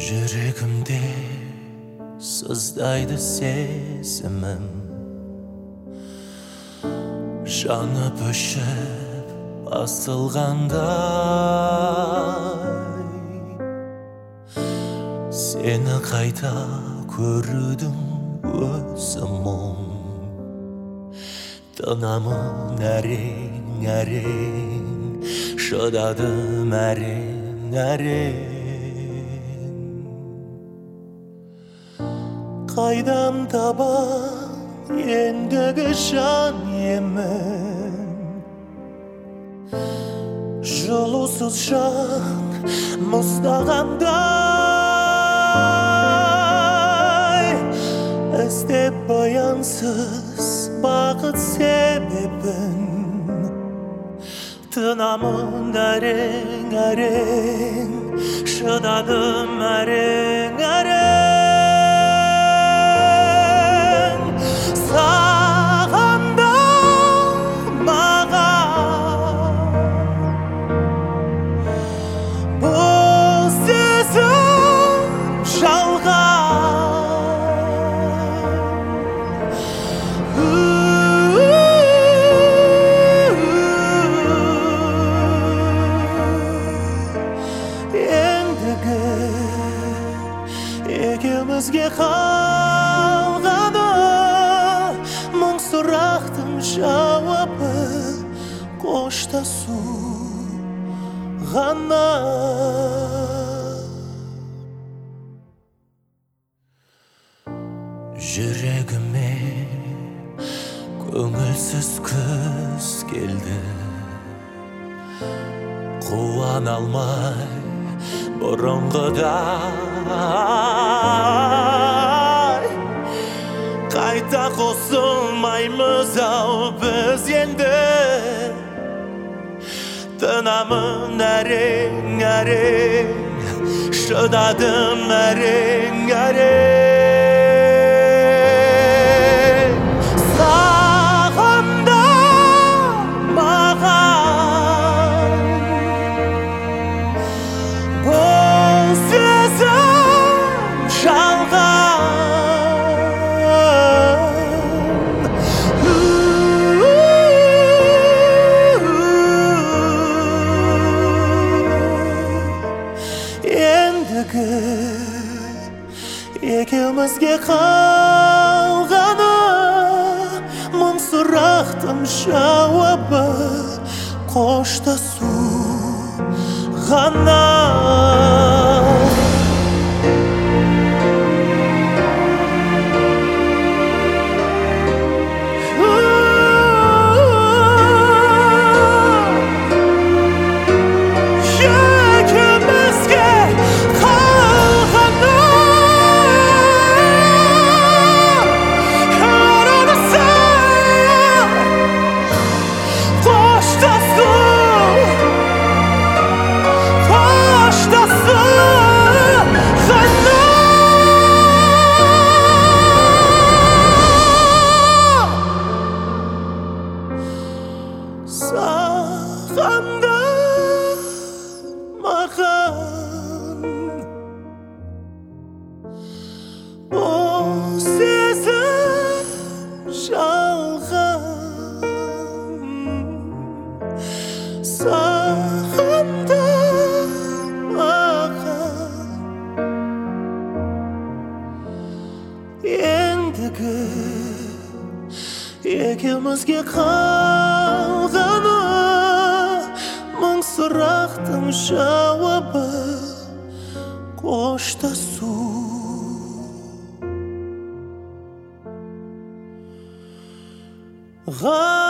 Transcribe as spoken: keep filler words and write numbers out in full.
Жүрегімде сыздайды сезімім, жанып өшіп басылғандай. Сені қайта көрудің өзі мұң, тынамын әрең-әрең, шыдадым әрең-әрең. Қайдан табам ендігі жан емін, жылусыз жан мұздағандай. Іздеп баянсыз бақыт себебін, тынамын әрең-әрең, шыдадым әрең-әрең. Екеумізге қалғаны мың сұрақтың жауабы, қоштасу ғана. Жүрегіме көңілсіз күз келді, қуана алмай бұрынғыдай. Қайта қосылмаймыз ау біз енді, тынамын әрең-әрең, шыдадым әрең-әрең. Екеумізге қалғаны мың сұрақтың жауабы, қоштасу ғана. Сағынды маған бұл сезім жалған. Сағынды маған ендігі екеумізге қалғаны мың сұрақтың жауабы, қоштасу ғана.